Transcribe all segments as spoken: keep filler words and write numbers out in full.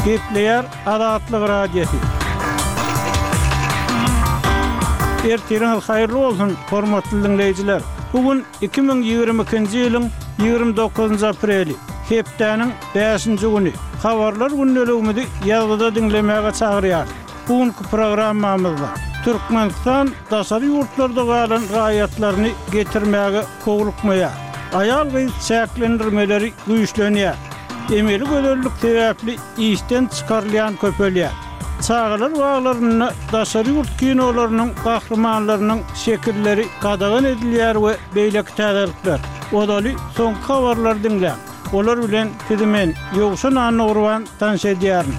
Kepleyer Adatlyk radiosu. Ertiriniz hayırlı olsun hormatly dinleyijiler. Bugün iki bin ýygrimi ikinji ýylyň ýygrimi dokuzynjy apreli, hepdeniň beşinji güni. Habarlar günnäligimizi ýazgyda dinlemäge çagyrýar. Bugünkü programmamyzda Türkmenistan daşary ýurtlarda galan gaýatlaryny getirmäge kowlukmaýar. Aýal we çäklendirmeleri güýçlenýär. Emeli gözellik sebäpli işten çykarylýan köpelýär. Çağlar bağlarını daşary ýurt kinolarynyň gahrmanlarynyň şekilleri gadagan edilýär we beýleki täzelikler. Odaly soňky habarlar dinlä. Olar bilen tidimen ýogşan anagurwan tanşedýär.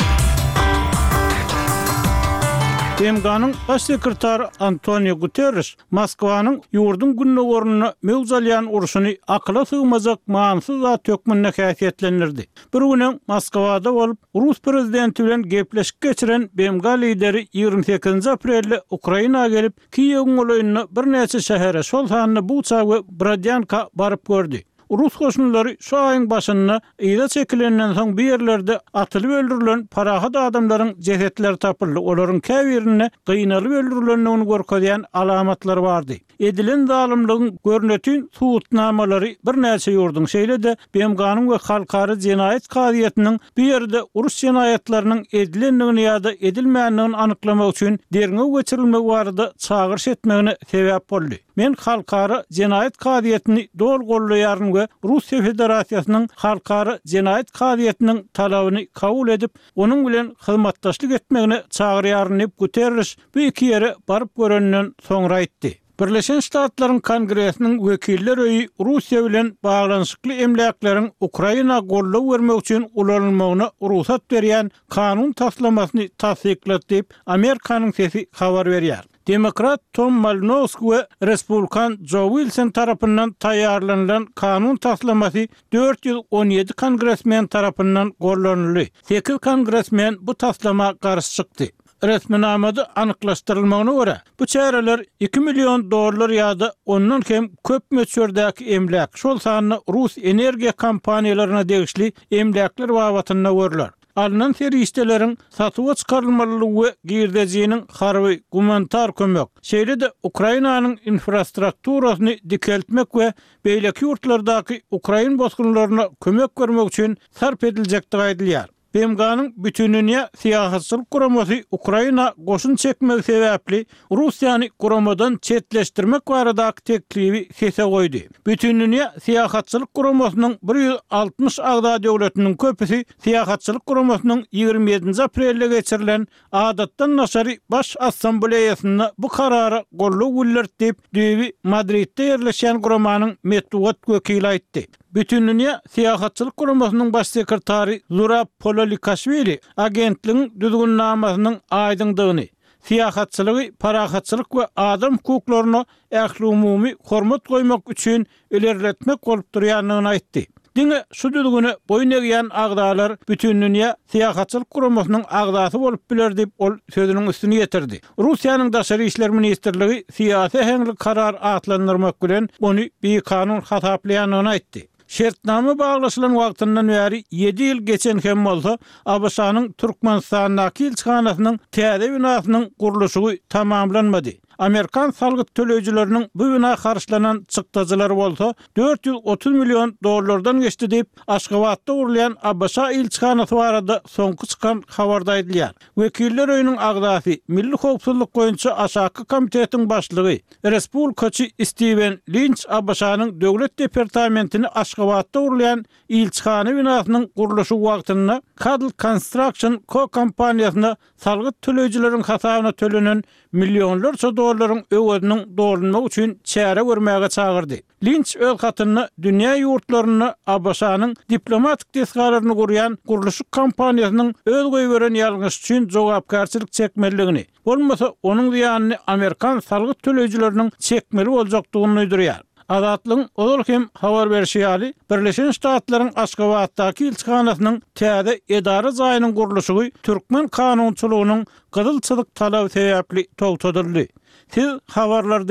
B M G'nyň baş sekretary Antonio Guterres Moskwanyň ýurdun günnägörüni mewzalyan urşuny akla sığmazak mansız zat tökmünne häsiýetlendirdi. Bir güni Moskwada bolup Rus prezidenti bilen gepleşik geçiren B M G lideri ýygrimi sekizinji aprelde Ukraina gelip Kiýewiň olaýyny bir näçe şähere şol sanyny Bucha we Brodyanka baryp gördü. Rus goşunlary şu aýyň başynda ýyla çekilenden soň bir ýerlerde atylyp öldürilen parahat adamlaryň jesetleri tapyldy. Olaryň käbirine gynalyp öldürilendigini görkezýän alamatlar bardy. Edilen zalymlygyň görnetin suwutnamalary bir näçe ýurdun şeýlede B M G'nyň we halkary jenaýet gaziýetiniň bir ýerde urus jenaýetleriniň edilendigini ýa-da edilmänligini anyklamak üçin derňe geçirilmek barada çağırş etmegine sebäp boldy. Men halkary jenaýet gaziýetini dol gollaýaryn we Russiýa Federasiýasynyň halkary jenaýet gaziýetiniň talabyny kabul edip, onuň bilen hyzmatdaşlyk etmegine çagyrýaryn diýip Guterres bu iki ýere baryp görenden soňra aýtdy. Birleşen Ştatlaryň Kongresiniň wekiller öýi Russiýa bilen baglanyşykly emläkleriň Ukraina gollaw bermek üçin ulanylmagyna ruhsat berýän kanun taslamasyny tasdiklat diýip Amerikanyň sesi habar berýär. Demokrat Tom Malinowski we Respublikan Joe Wilson tarapyndan taýýarlanan kanun taslamasy dört ýüz on ýedi kongresmen tarapyndan gollanyldy. sekiz kongresmen bu taslama garşy çykdy. Resminamada anyklaşdyrylmagyna görä, bu çäreler iki milyon dollar ýa-da ondan hem köp möçürdäki emlak, şol sanyny Rus energiýa kompaniýalaryna degişli emlaklar babatyna görler. Alınan serişdeleriň satyga çykarylmalylygy we girdejiniň harby gumanitar kömek. Şeýle-de Ukrainanyň infrastrukturasyny dikeltmek we beýleki ýurtlardaky Ukrain bosgunlaryna kömek bermek üçin sarp ediljekdigi aýdylýar. B M G'nyň bütünüňe siýasatçylyk guramasy Ukraina goşun çekmegi sebäpli Russiýany guramadan çetleşdirmek baradaky teklibi sese goýdy. Bütünüňe siýasatçylyk guramasynyň bir ýüz altymyş agda döwletiniň köpüsi siýasatçylyk guramasynyň ýygrimi ýedinji aprelde geçirilen adatdan naşary baş assambleýasyna bu karary gollaw güllertip diýip Madridde ýerleşen guramanyň medeniýet wekili aýtdy. Bütünüňe siýasatçylyk guramasynyň baş sekretary Zurab Pololikashvili agentligiň düzgünlamasynyň aýdyndygyny, siýasatçylygy, parahatçylyk we adam hukuklaryna ähli umumy hormat goýmak üçin ilerletmek bolup durýanlygyny aýtdy. Diňe şu düzgüne boyun egýän agdalar bütünüňe siýasatçylyk guramasynyň agdasy bolup biler diýip ol sözüniň üstüne ýetirdi. Russiýanyň daşary işler ministrligi siýasy heňlik karar atlandyrmak bilen ony bir kanun hataplaýanyny aýtdy. Şertname baglaşylan wagtyndan bäri ýedi ýyl geçen hem bolsa, A B S-nyň Türkmenistandaky elçixanasynyň täze binasynyň gurulşy tamamlanmady. Amerikan salgyt töleýijileriniň bu bina harçlanan çykdyjylary bolsa dört ýüz otuz milyon dollardan geçdi diýip Aşgabatda urulýan A B S elçixanasy barada soňky çykan habarda aýdylýar. Wekiller öýüniň agdasy Milli howpsuzlyk goýunça aşaky komitetiň başlygy Respublikaçy Steven Lynch A B S-nyň döwlet departamentini Aşgabatda urulýan elçixana binasynyň gurulşy wagtynda Cadl Construction Co kompaniýasyna salgyt töleýijileriň hasabyna tölenen milyonlarça dollaryň öwediniň dolunmak üçin çäre görmäge çagyrdy. Lynch öz hatyny dünýä ýurtlaryna A B S-nyň diplomatik desgalaryny gurýan gurulşy kompaniýasynyň öz goýberen ýalňyş üçin jogapkarçylyk çekmeligini, bolmasa onuň diýanyny Amerikan salgyt töleýijileriniň çekmeli boljakdygyny öýdürýär. Adatlyň olur hem habar berýäri Birleşen Ştatlaryň Aşgabatdaky elçixanasynyň täze edara jaýynyň gurulşy Türkmen kanunçylygynyň gydylçylyk talaby sebäpli togtadyldy. Siz habarlar